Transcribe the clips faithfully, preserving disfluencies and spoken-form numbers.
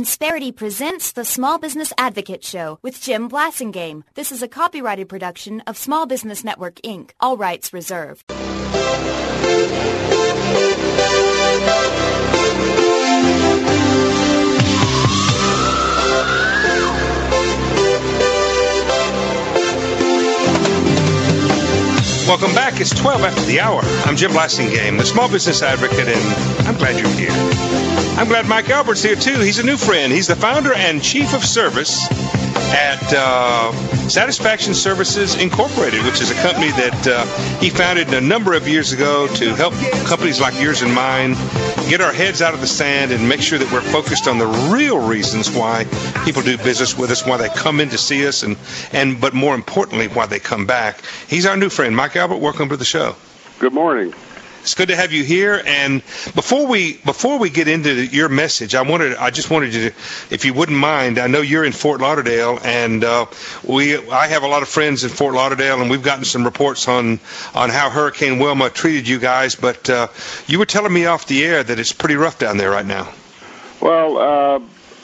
Insperity presents the Small Business Advocate Show with Jim Blasingame. This is a copyrighted production of Small Business Network, Incorporated. All rights reserved. Welcome back. It's twelve after the hour. I'm Jim Blasingame, the Small Business Advocate, and I'm glad you're here. I'm glad Mike Albert's here, too. He's a new friend. He's the founder and chief of service at uh, Satisfaction Services Incorporated, which is a company that uh, he founded a number of years ago to help companies like yours and mine get our heads out of the sand and make sure that we're focused on the real reasons why people do business with us, why they come in to see us, and, and but more importantly, why they come back. He's our new friend. Mike Albert, welcome to the show. Good morning. It's good to have you here. And before we before we get into your message, I wanted I just wanted you to, if you wouldn't mind, I know you're in Fort Lauderdale, and uh, we I have a lot of friends in Fort Lauderdale, and we've gotten some reports on on how Hurricane Wilma treated you guys. But uh, you were telling me off the air that it's pretty rough down there right now. Well, uh,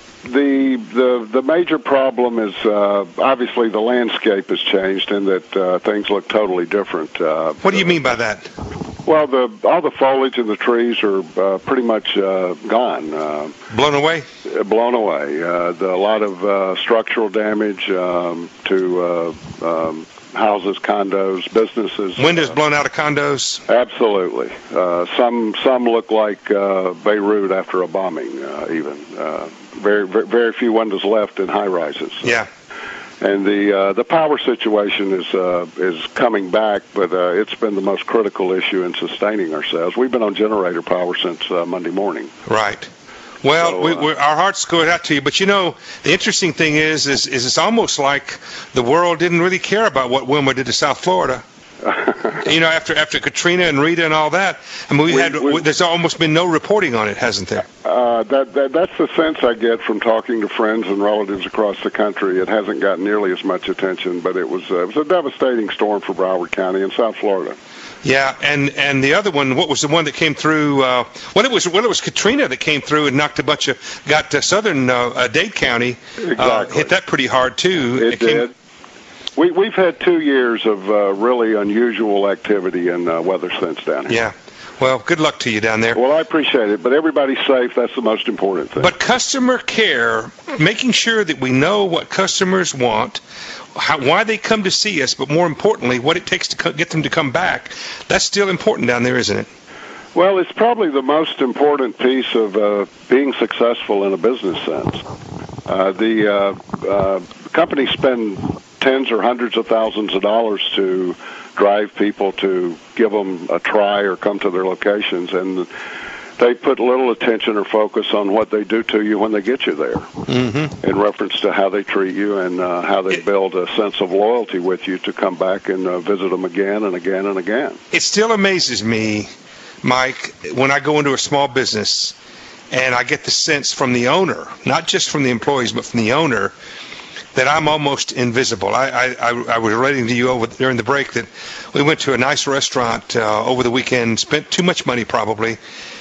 the the the major problem is uh, obviously the landscape has changed, and that uh, things look totally different. Uh, what do you mean by that? Well, the all the foliage in the trees are uh, pretty much uh, gone. Uh, blown away? Blown away. Uh, the, a lot of uh, structural damage um, to uh, um, houses, condos, businesses. Windows uh, blown out of condos? Absolutely. Uh, some some look like uh, Beirut after a bombing, uh, even. Uh, very, very very few windows left in high-rises. Yeah. And the uh, the power situation is uh, is coming back, but uh, it's been the most critical issue in sustaining ourselves. We've been on generator power since uh, Monday morning. Right. Well, so, we, uh, we're, our hearts go out to you. But you know, the interesting thing is, is, is it's almost like the world didn't really care about what Wilma did to South Florida. You know, after after Katrina and Rita and all that, I mean, we, we had we, there's almost been no reporting on it, hasn't there? Uh, that, that that's the sense I get from talking to friends and relatives across the country. It hasn't gotten nearly as much attention, but it was uh, it was a devastating storm for Broward County and South Florida. Yeah, and, and the other one, what was the one that came through? Uh, well, it was well, it was Katrina that came through and knocked a bunch of got uh, southern uh, Dade County exactly. uh, hit that pretty hard too. It, it came, did. We, we've had two years of uh, really unusual activity and uh, weather since down here. Yeah. Well, good luck to you down there. Well, I appreciate it, but everybody's safe. That's the most important thing. But customer care, making sure that we know what customers want, how, why they come to see us, but more importantly, what it takes to co- get them to come back, that's still important down there, isn't it? Well, it's probably the most important piece of uh, being successful in a business sense. Uh, the uh, uh, companies spend tens or hundreds of thousands of dollars to drive people to give them a try or come to their locations, and they put little attention or focus on what they do to you when they get you there, mm-hmm. in reference to how they treat you and uh, how they build a sense of loyalty with you to come back and uh, visit them again and again and again. It still amazes me, Mike, when I go into a small business and I get the sense from the owner, not just from the employees, but from the owner, that I'm almost invisible. I, I, I was relating to you over during the break that we went to a nice restaurant uh, over the weekend, spent too much money probably,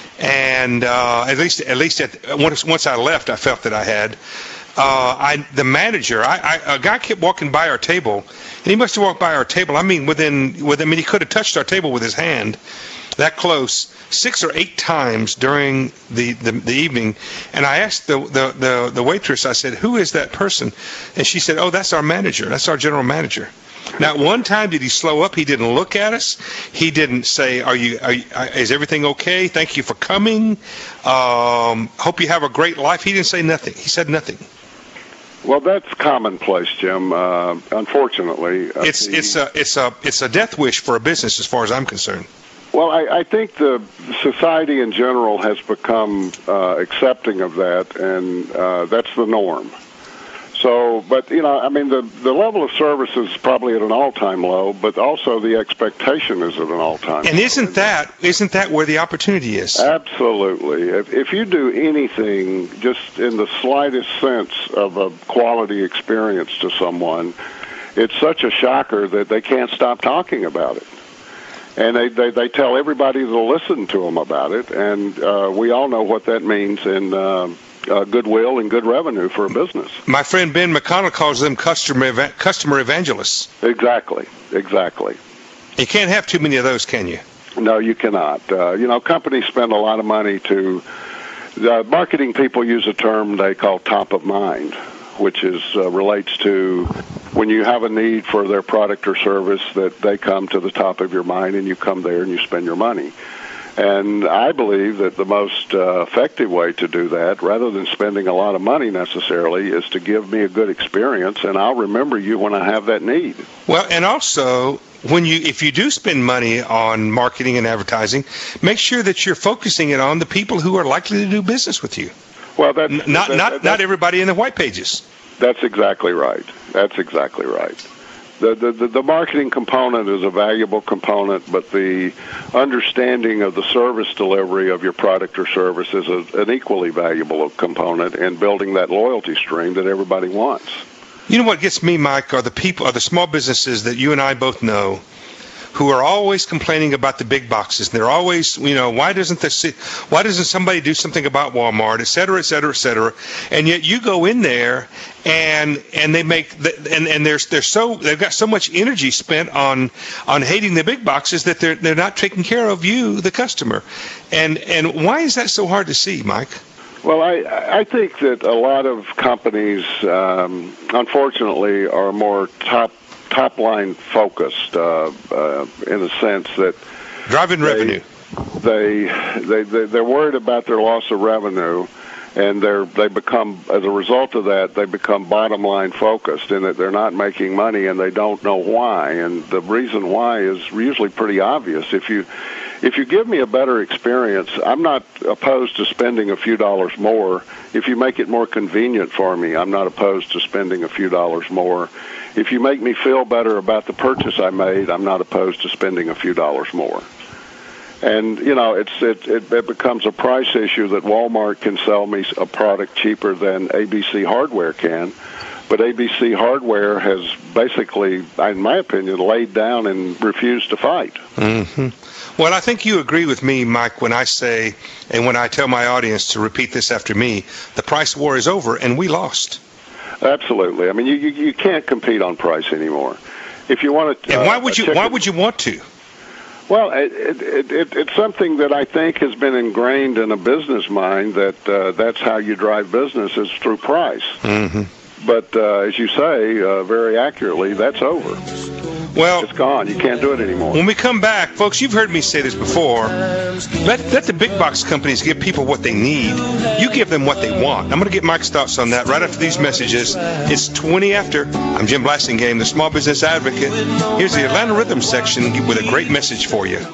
and uh, at least at least at, once once I left, I felt that I had. Uh, I the manager, I, I, a guy kept walking by our table, and he must have walked by our table. I mean, within with I mean, he could have touched our table with his hand, that close, six or eight times during the, the, the evening. And I asked the, the, the, the waitress, I said, who is that person? And she said, oh, that's our manager. That's our general manager. Not one time did he slow up. He didn't look at us. He didn't say, "Are you? Are you is everything okay? Thank you for coming. Um, hope you have a great life." He didn't say nothing. He said nothing. Well, that's commonplace, Jim. Uh, unfortunately, uh, it's the, it's a it's a it's a death wish for a business, as far as I'm concerned. Well, I, I think the society in general has become uh, accepting of that, and uh, that's the norm. So, but, you know, I mean, the, the level of service is probably at an all-time low, but also the expectation is at an all-time low. And isn't that, isn't that where the opportunity is? Absolutely. If, if you do anything just in the slightest sense of a quality experience to someone, it's such a shocker that they can't stop talking about it. And they, they, they tell everybody that'll listen to them about it, and uh, we all know what that means in uh, uh, goodwill and good revenue for a business. My friend Ben McConnell calls them customer eva- customer evangelists. Exactly, exactly. You can't have too many of those, can you? No, you cannot. Uh, you know, companies spend a lot of money to. Uh, marketing people use a term they call top of mind, which is uh, relates to when you have a need for their product or service, that they come to the top of your mind and you come there and you spend your money. And I believe that the most uh, effective way to do that, rather than spending a lot of money necessarily, is to give me a good experience, and I'll remember you when I have that need. Well, and also, when you if you do spend money on marketing and advertising, make sure that you're focusing it on the people who are likely to do business with you. Well, that's N- not that, not that, not everybody in the white pages. That's exactly right. That's exactly right. The, the the marketing component is a valuable component, but the understanding of the service delivery of your product or service is a, an equally valuable component in building that loyalty stream that everybody wants. You know what gets me, Mike, are the people, are the small businesses that you and I both know, who are always complaining about the big boxes. They're always, you know, why doesn't this, why doesn't somebody do something about Walmart, et cetera, et cetera, et cetera. And yet you go in there and and they make and and they're they're so they've got so much energy spent on on hating the big boxes that they're they're not taking care of you, the customer. And and why is that so hard to see, Mike? Well, I I think that a lot of companies, um, unfortunately, are more top. top line focused uh, uh, in the sense that driving they, revenue. They, they they they're worried about their loss of revenue, and they're they become as a result of that they become bottom line focused in that they're not making money and they don't know why. And the reason why is usually pretty obvious. If you if you give me a better experience, I'm not opposed to spending a few dollars more. If you make it more convenient for me, I'm not opposed to spending a few dollars more. If you make me feel better about the purchase I made, I'm not opposed to spending a few dollars more. And, you know, it's it, it, it becomes a price issue that Walmart can sell me a product cheaper than A B C Hardware can. But A B C Hardware has basically, in my opinion, laid down and refused to fight. Mm-hmm. Well, I think you agree with me, Mike, when I say, and when I tell my audience to repeat this after me, the price war is over and we lost. Absolutely. I mean, you, you you can't compete on price anymore. If you want to, and why would you? Chicken, why would you want to? Well, it, it, it, it's something that I think has been ingrained in a business mind that uh, that's how you drive business is through price. Mm-hmm. But uh, as you say, uh, very accurately, that's over. Well, it's gone. You can't do it anymore. When we come back, folks, you've heard me say this before. Let, let the big box companies give people what they need. You give them what they want. I'm going to get Mike's thoughts on that right after these messages. It's twenty after. I'm Jim Blasingame, the Small Business Advocate. Here's the Atlanta Rhythm section with a great message for you.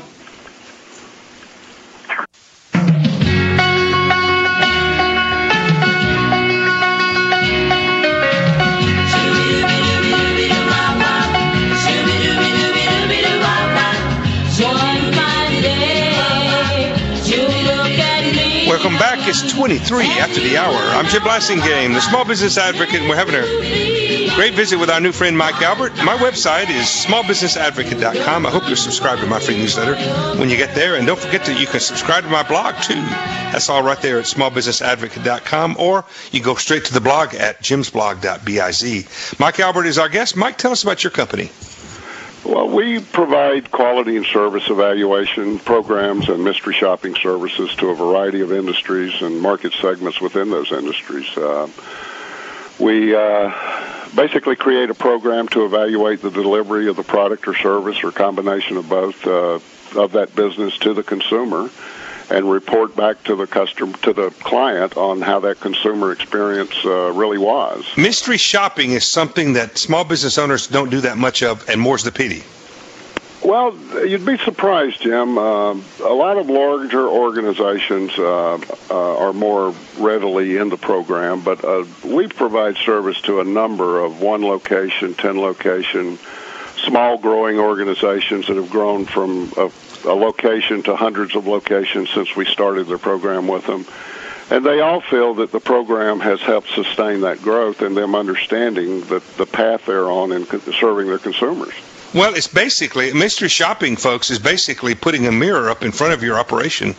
Welcome back. It's twenty-three after the hour. I'm Jim Blasingame, the Small Business Advocate, and we're having a great visit with our new friend Mike Albert. My website is small business advocate dot com. I hope you're subscribed to my free newsletter when you get there. And don't forget that you can subscribe to my blog, too. That's all right there at small business advocate dot com, or you go straight to the blog at jims blog dot biz. Mike Albert is our guest. Mike, tell us about your company. Well, we provide quality and service evaluation programs and mystery shopping services to a variety of industries and market segments within those industries. Uh, we uh, basically create a program to evaluate the delivery of the product or service or combination of both uh, of that business to the consumer, and report back to the customer, to the client, on how that consumer experience uh, really was. Mystery shopping is something that small business owners don't do that much of, and more's the pity. Well, you'd be surprised, Jim. Uh, a lot of larger organizations uh, uh, are more readily in the program, but uh, we provide service to a number of one location, ten location, small growing organizations that have grown from a a location to hundreds of locations since we started the program with them. And they all feel that the program has helped sustain that growth and them understanding that the path they're on in serving their consumers. Well, it's basically, mystery shopping, folks, is basically putting a mirror up in front of your operation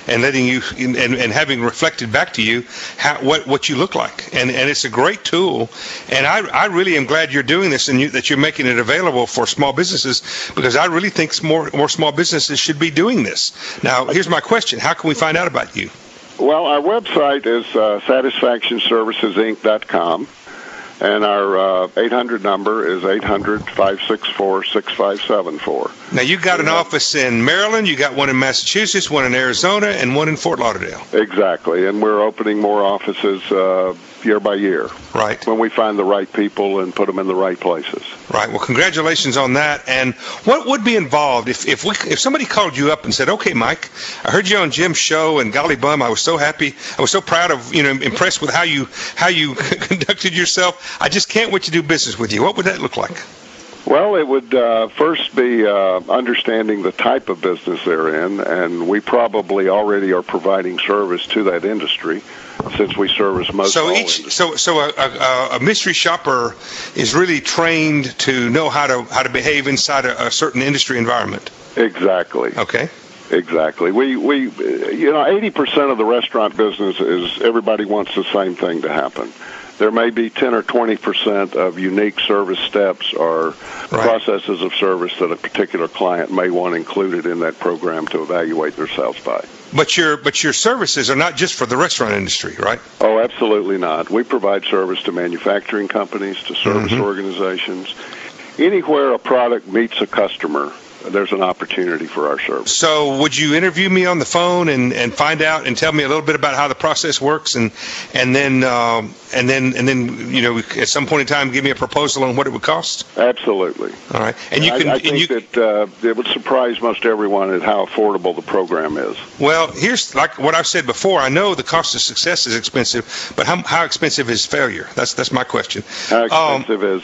and letting you and, and having reflected back to you how, what what you look like. And and it's a great tool. And I I really am glad you're doing this and you, that you're making it available for small businesses, because I really think more more small businesses should be doing this. Now, here's my question: how can we find out about you? Well, our website is uh, satisfaction services inc dot com, and our uh, eight hundred number is eight hundred, five six four, six five seven four. Now, you've got an office in Maryland, you got one in Massachusetts, one in Arizona, and one in Fort Lauderdale. Exactly, and we're opening more offices uh, year by year. Right. When we find the right people and put them in the right places. Right. Well, congratulations on that. And what would be involved if if we if somebody called you up and said, "Okay, Mike, I heard you on Jim's show, and golly bum, I was so happy, I was so proud of you know impressed with how you how you conducted yourself. I just can't wait to do business with you." What would that look like? Well, it would uh, first be uh, understanding the type of business they're in, and we probably already are providing service to that industry, since we service most. So all each, industries. so so a, a, a mystery shopper is really trained to know how to how to behave inside a, a certain industry environment. Exactly. Okay. Exactly. We we you know eighty percent of the restaurant business is everybody wants the same thing to happen. There may be ten or twenty percent of unique service steps or right. processes of service that a particular client may want included in that program to evaluate their sales by. But your but your services are not just for the restaurant industry, right? Oh, absolutely not. We provide service to manufacturing companies, to service mm-hmm. organizations. Anywhere a product meets a customer, there's an opportunity for our service. So would you interview me on the phone and, and find out and tell me a little bit about how the process works, and and then um, and then and then you know at some point in time give me a proposal on what it would cost? Absolutely. All right. And you can. I, I and think you, that uh, it would surprise most everyone at how affordable the program is. Well, here's like what I've said before. I know the cost of success is expensive, but how how expensive is failure? That's that's my question. How expensive um, is?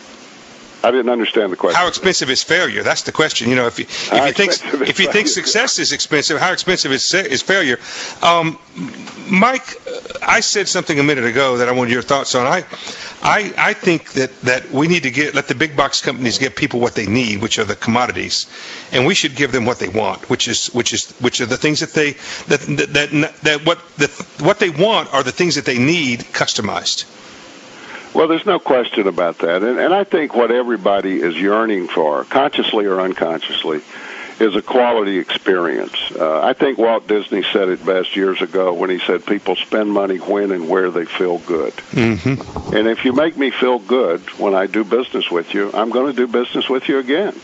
I didn't understand the question. How expensive is failure? That's the question. You know, if you, if how you think if you think success is expensive, how expensive is is failure? Um, Mike, I said something a minute ago that I wanted your thoughts on. I, I, I think that, that we need to get let the big box companies give people what they need, which are the commodities, and we should give them what they want, which is which is which are the things that they that that that, that what the what they want are the things that they need customized. Well, there's no question about that. And, and I think what everybody is yearning for, consciously or unconsciously, is a quality experience. Uh, I think Walt Disney said it best years ago when he said people spend money when and where they feel good. Mm-hmm. And if you make me feel good when I do business with you, I'm going to do business with you again.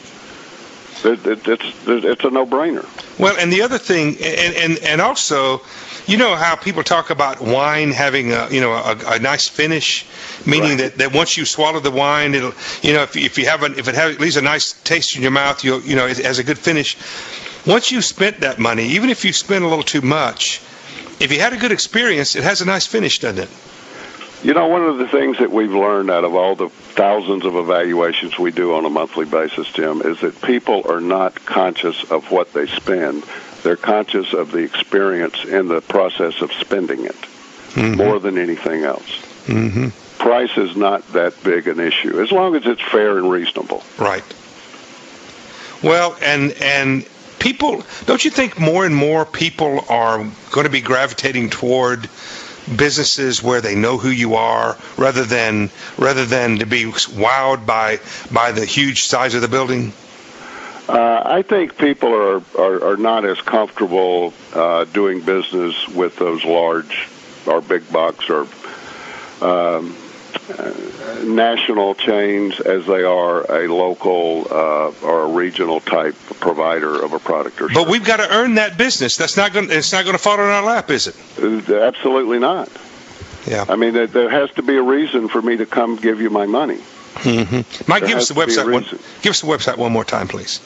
It, it, it's, it's a no-brainer. Well, and the other thing, and, and, and also, you know how people talk about wine having a, you know, a, a nice finish, meaning right. that, that once you swallow the wine, it'll, you know, if, if you have an, if it has, leaves a nice taste in your mouth, you'll, you know, it has a good finish. Once you've spent that money, even if you spend a little too much, if you had a good experience, it has a nice finish, doesn't it? You know, one of the things that we've learned out of all the thousands of evaluations we do on a monthly basis, Jim, is that people are not conscious of what they spend. They're conscious of the experience in the process of spending it, mm-hmm. more than anything else. Mm-hmm. Price is not that big an issue, as long as it's fair and reasonable. Right. Well, and and people, don't you think more and more people are going to be gravitating toward businesses where they know who you are, rather than rather than to be wowed by by the huge size of the building? Uh, I think people are, are, are not as comfortable uh, doing business with those large or big box or um, uh, national chains as they are a local uh, or a regional type provider of a product or service. But we've got to earn that business. That's not going. It's not going to fall in our lap, is it? Uh, absolutely not. Yeah. I mean, there, there has to be a reason for me to come give you my money. Mm-hmm. Mike, give us the website. One, give us the website one more time, please.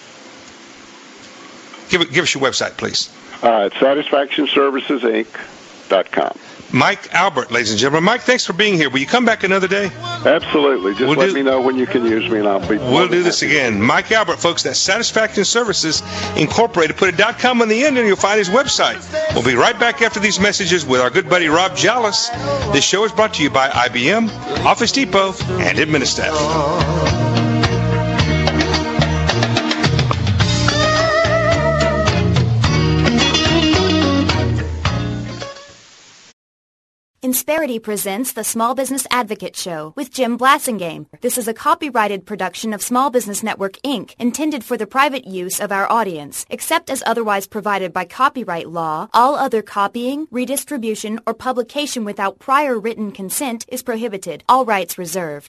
Give it. Give us your website, please. Uh, it's satisfaction services inc dot com. Mike Albert, ladies and gentlemen. Mike, thanks for being here. Will you come back another day? Absolutely. Just we'll let do, me know when you can use me, and I'll be. We'll do this again. Mike Albert, folks. That's Satisfaction Services Incorporated. Put a .com on the end, and you'll find his website. We'll be right back after these messages with our good buddy Rob Jallis. This show is brought to you by I B M, Office Depot, and Administaff. Insperity presents the Small Business Advocate Show with Jim Blasingame. This is a copyrighted production of Small Business Network, Incorporated, intended for the private use of our audience. Except as otherwise provided by copyright law, all other copying, redistribution, or publication without prior written consent is prohibited. All rights reserved.